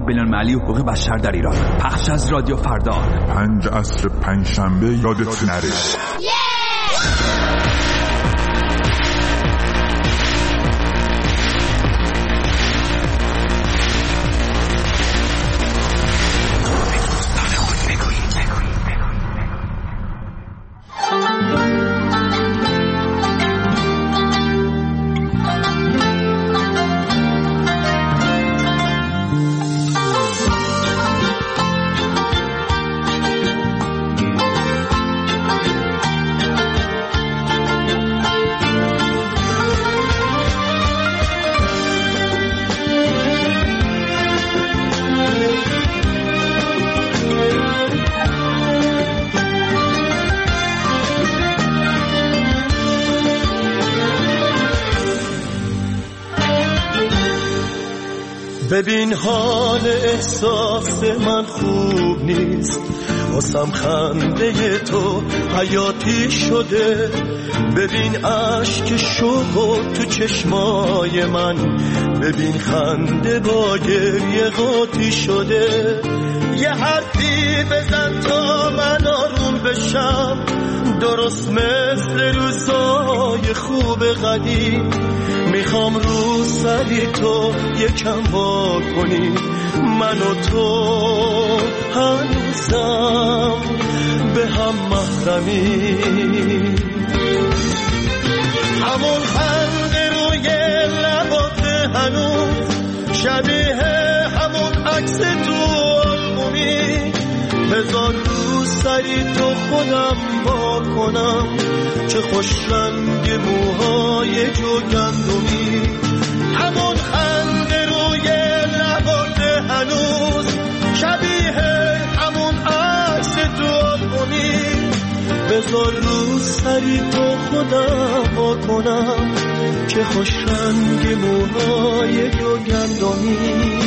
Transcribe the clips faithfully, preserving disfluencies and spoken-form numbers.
بین‌المللی حقوق بشر در ایران. پخش از رادیو فردا. پنج عصر پنجشنبه یادت نره. ببین حال احساس من خوب نیست، واسم خنده تو حیاتی شده. ببین عشق شوق تو چشمای من، ببین خنده با گریه قاطی شده. یه حرفی بزن تا من آروم بشم، درست مثل روزای خوب قدیم. میخوام رو سری تو یکم وا کنی، من و تو هنوزم به هم محرمی. همون خنده روی لبات هنوز شبیه همون عکس تو آلبومی. بذار رو سری تو خودم وا کنم، چه خوش رنگ موهای جوگندمی. همون خنده روی لبات هنوز شبیه همون عکس تو آلبومی. بذار رو سری تو خودم وا کنم، چه خوش رنگ موهای جوگندمی.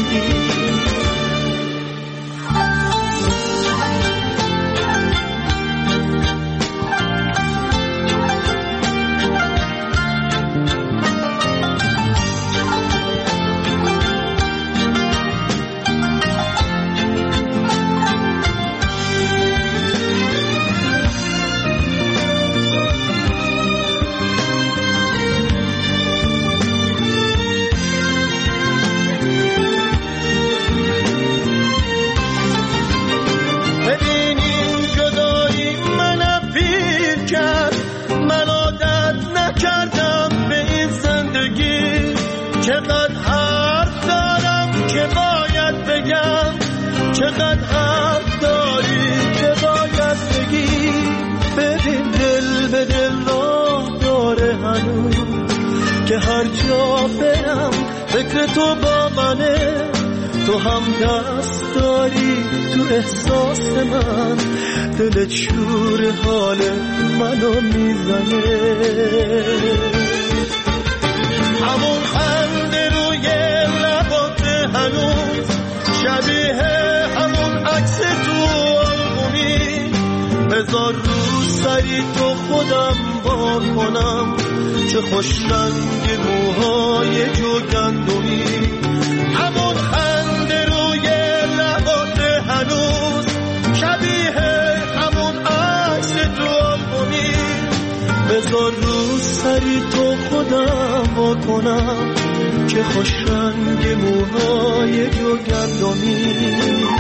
چقدر حرف دارم که باید بگم، چقدر حرف داری که باید بگی. ببین دل به دل راه داره هنوز، که هر جا برم فکر تو با منه. تو هم دست داری تو احساس من، دلت شور حال منو میزنه. همون خنده روی لبات هنوز شبیه همون عکس تو آلبومی. بذار رو سری تو خودم وا کنم، چه خوش رنگ موهای جوگندمی. همون خنده روی لبات هنوز شبیه همون عکس تو آلبومی. بذار رو سری تو خودم وا کنم، چه خوش رنگ موهای جوگندمی.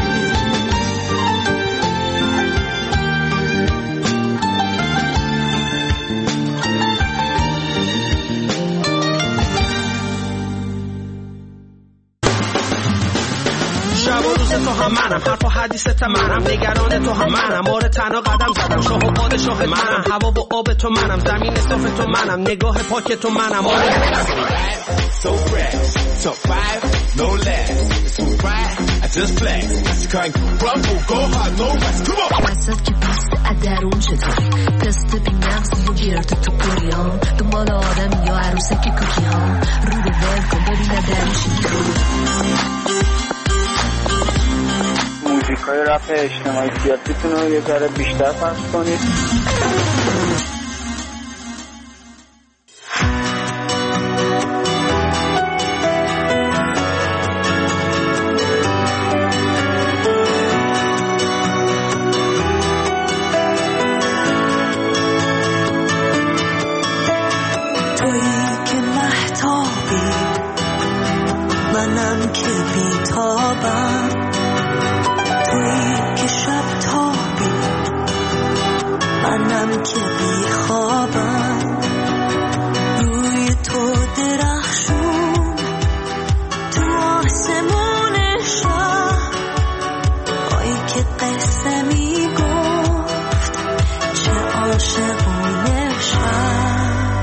شب و روز تو هم منم، حرف و حدیثت منم، نگران تو هم منم، آره تنها قدم زدم، شاه و پادشاه منم، هوا و آب تو منم، زمین صاف تو منم، نگاه پاک تو منم، آره so fresh, so five, no less, it's too bright, I just flex, I can't crumble, go hard, no rest, come on. وسط که پست ادرون چطوری، دست بی مغزی و گرد تو کوریام، دنبال آدم یا عروسک کوکی ها، رو رو ول کن ببین ادرونشی موزیکای رپ اجتماعی سیاسیتون رو یه ذره بیشتر پخش کنید. خوابم، تویی که شب تابی، منم که بی خوابم. روی تو درخشون تو آسمون شب، آی که قصه می گفت چه عاشقونه شب.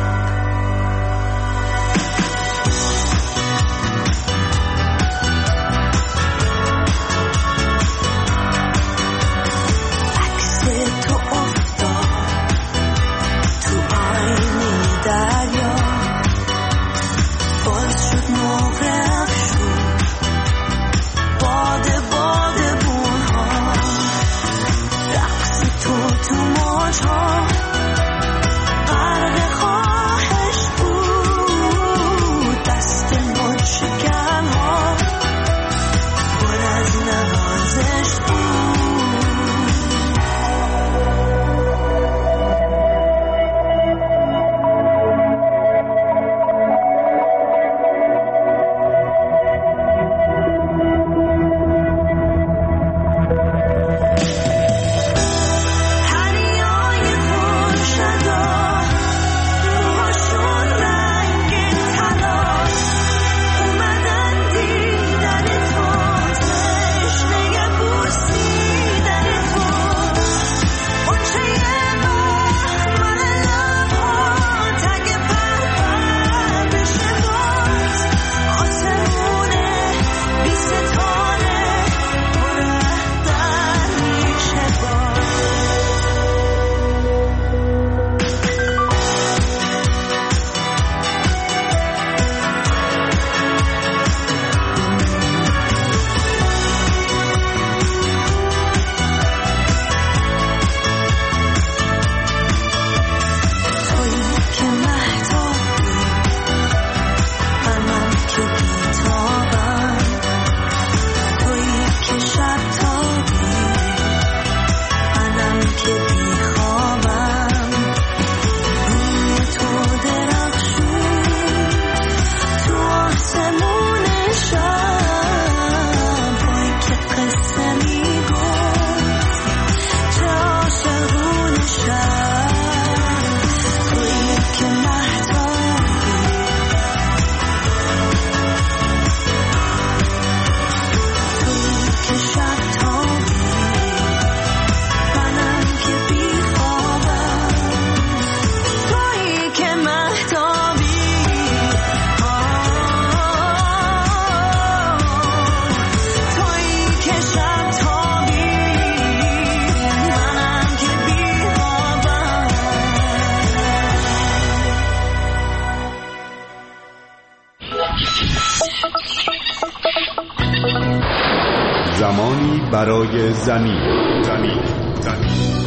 زمانی برای زمین زمین زمین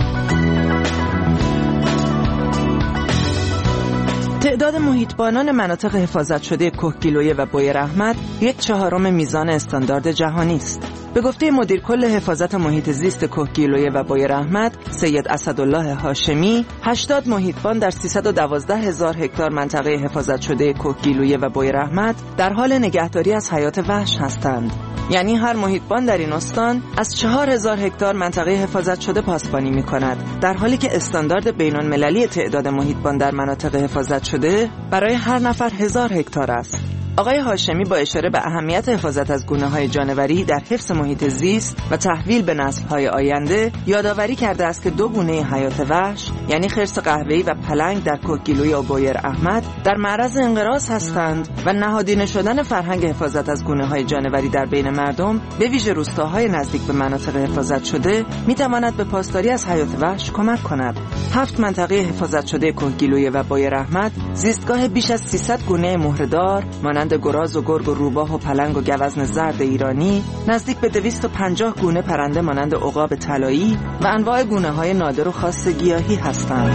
تعداد محیطبانان مناطق حفاظت شده کهگیلویه و بویر احمد یک چهارم میزان استاندارد جهانی است. به گفته مدیر کل حفاظت محیط زیست کهگیلویه و بویر احمد سید اسدالله هاشمی، هشتاد محیطبان در سیصد و دوازده هزار هکتار منطقه حفاظت شده کهگیلویه و بویر احمد در حال نگهداری از حیات وحش هستند. یعنی هر محیطبان در این استان از چهار هزار هکتار منطقه حفاظت شده پاسبانی می کند، در حالی که استاندارد بین‌المللی تعداد محیطبان در مناطق حفاظت شده برای هر نفر هزار هکتار است. آقای هاشمی با اشاره به اهمیت حفاظت از گونه‌های جانوری در حفظ محیط زیست و تحویل به نسل‌های آینده یادآوری کرده است که دو گونه حیات وحش یعنی خرس قهوه‌ای و پلنگ در کهگیلویه و بویر احمد در معرض انقراض هستند و نهادینه شدن فرهنگ حفاظت از گونه‌های جانوری در بین مردم به ویژه روستاهای نزدیک به مناطق حفاظت شده می‌تواند به پاسداری از حیات وحش کمک کند. هفت منطقه حفاظت شده کهگیلویه و بویر احمد زیستگاه بیش از سیصد گونه مهره‌دار مانند گراز و گرگ و روباه و پلنگ و گوزن زرد ایرانی، نزدیک به دویست و پنجاه گونه پرنده مانند عقاب طلایی و انواع گونه‌های نادر و خاص گیاهی هستند.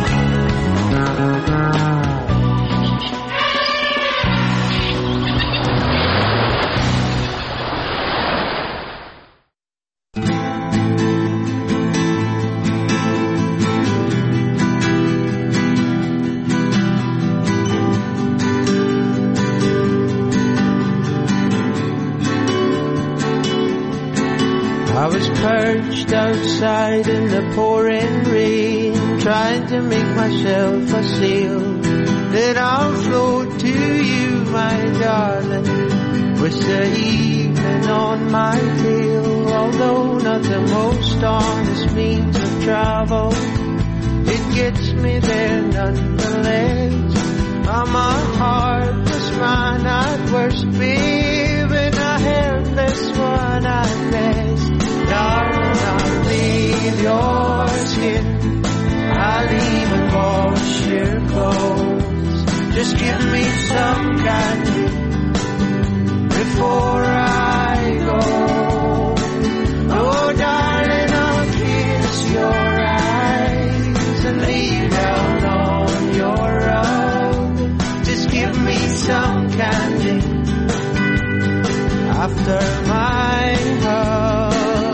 I was perched outside in the pouring rain, trying to make myself a sail that I'll float to you, my darling, with the evening on my tail. Although not the most honest means of travel, it gets me there nonetheless. I'm a heartless man at worst, babe, and a helpless one at best. Darling, I'll leave your skin, I'll even wash your clothes. Just give me some candy before I go. Oh, darling, I'll kiss your eyes and lay down on your rug. Just give me some candy after my hug.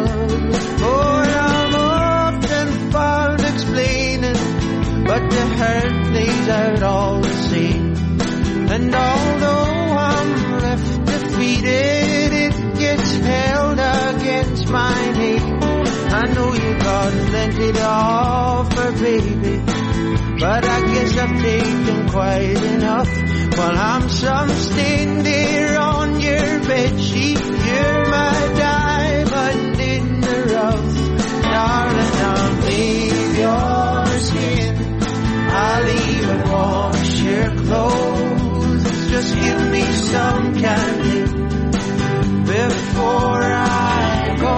But the hurt plays out all the same. And although I'm left defeated, it gets held against my name. I know you got plenty to offer, baby, but I guess I've taken quite enough. While I'm some stain there on your bedsheet, you're my diamond in the rough. Darling, I'll leave your skin, I'll even wash your clothes. Just give me some candy before I go.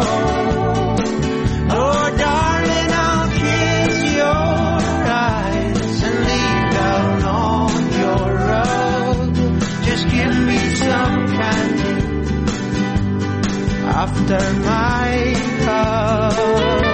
Oh, darling, I'll kiss your eyes and lay down on your rug. Just give me some candy after my hug.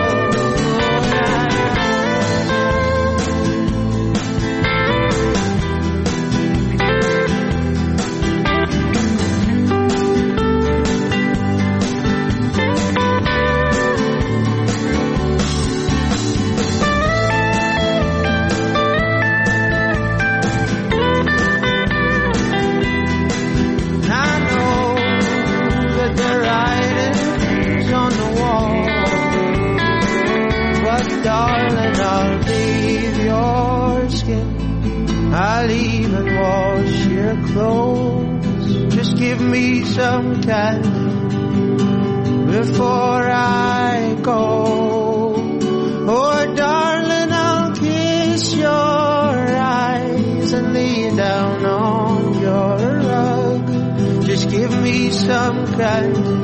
Darling, I'll leave your skin, I'll even wash your clothes. Just give me some candy before I go. Oh, darling, I'll kiss your eyes and lay down on your rug. Just give me some candy